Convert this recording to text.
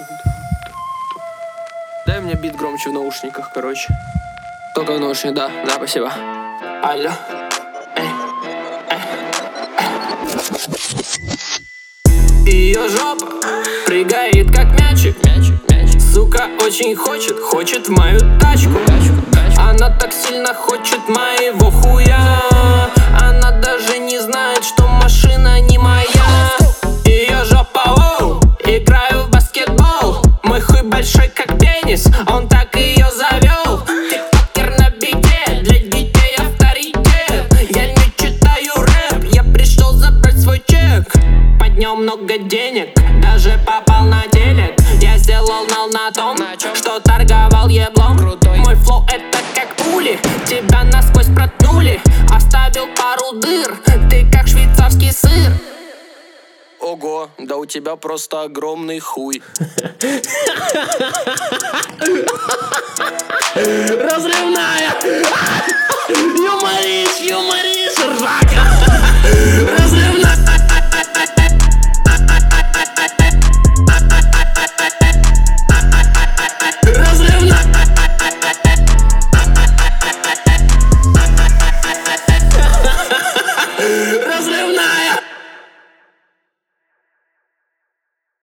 Дай мне бит громче в наушниках, короче. Только в наушниках, да, спасибо. Алло. Ее жопа прыгает как мячик. Сука очень хочет в мою тачку. Она так сильно хочет моего хуя. Она даже не знает, что машина не моя. Ее жопа, оу, играю в баскетбол. Мой хуй большой как пенис, он так ее завел. Тиктокер на бите, для детей авторитет. Я не читаю рэп, я пришел забрать свой чек. Поднял много денег, даже попал на телек. Я сделал нал на том, что торговал еблом. Мой флоу это как пули, тебя насквозь проткнули. Оставил пару дыр, ты как швейцарский сыр. Ого, да у тебя просто огромный хуй. Разрывная! Юморишь, ржака!